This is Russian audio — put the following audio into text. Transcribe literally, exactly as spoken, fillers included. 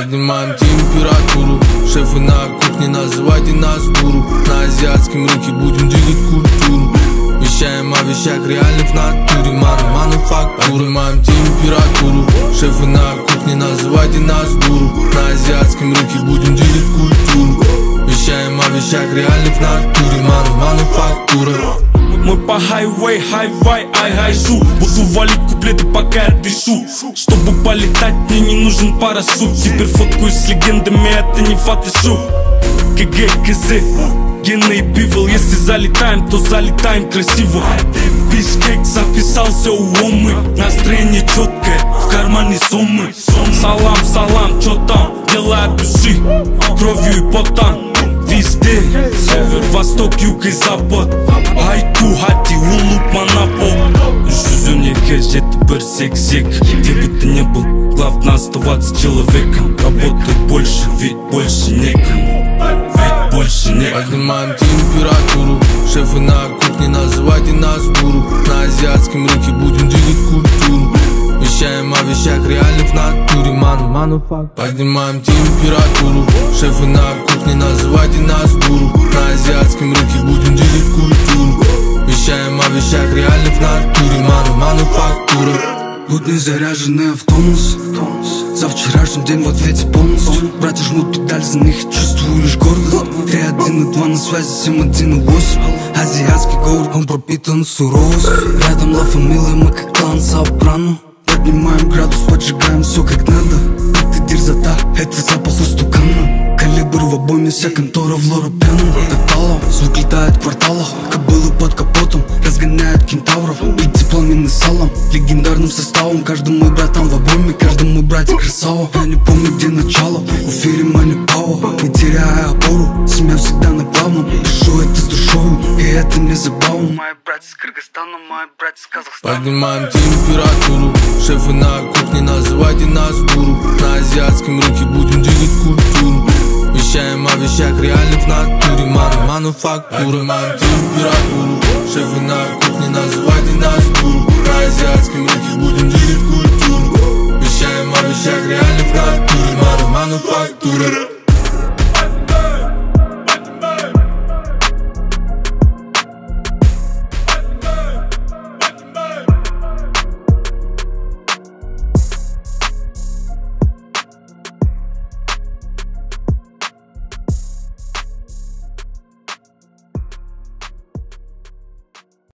Поднимаем температуру, шефы на кухне, называйте нас гуру. На азиатском рынке будем двигать культуру. Вещаем о вещах реальных в натуре, ману, мануфактура. Поднимаем температуру, шефы на кухне, называйте нас гуру. На азиатском рынке будем двигать культуру. Вещаем о вещах реальных в натуре, ману, мануфактура. Мы по хайвей, хай-вай, ай-гай-шу. Буду валить куплеты, пока я дышу. Чтобы полетать, мне не нужен парашют. Теперь фоткаюсь с легендами, это не фотошоп. КГ, КЗ, Гена и Пивел. Если залетаем, то залетаем красиво. В Бишкек записался у Омы. Настроение четкое, в кармане суммы. Салам, салам, чё там? Дела от души, кровью и потом. Везде, север, восток, юг и запад. Айку, хати, улуп, манапо. Жүзіне жеті бір сек-сек. Где бы ты ни был, главное оставаться человеком. Работай больше, ведь больше некому. Ведь больше некому. Поднимаем температуру, шефы на кухне, называйте нас гуру. На азиатском рынке будем двигать культуру. Вещаем о вещах реальных в натуре, ману, мануфактура. Поднимаем температуру, шефы на кухне, называйте нас гуру. На азиатском рынке будем двигать культуру. Вещаем о вещах реальных в натуре, ману, мануфактура. Будни заряженные в тонус. За вчерашний день в ответе бонус. Братья жмут педаль, за них чувствую лишь гордость. Три, один и два на связи, семь, один и восемь. Азиатский город, он пропитан суровость. Рядом ла фамилия, мы как клан Сопрано. Поднимаем градус, поджигаем все как надо. Это дерзота, это запах устукана. Калибр в обойме, вся контора в лора пьяна. Тотало, звук летает в кварталах. Кобылы под капотом, разгоняют кентавров. Пиццы пламенный салом, легендарным составом. Каждый мой братан в обойме, каждый мой братик красава. Я не помню, где начало, в эфире мани пауа. Не теряя опору, семья всегда на главном. Пишу это с душою, и это не забавно. Мои братья с Кыргызстана, мои братья с Казахстана. Поднимаем температуру, шефы на кухне, называйте нас гуру. На азиатском рынке будем двигать культуру. Вещаем о вещах реальных в натуре, ману, мануфактура. Поднимаем температуру,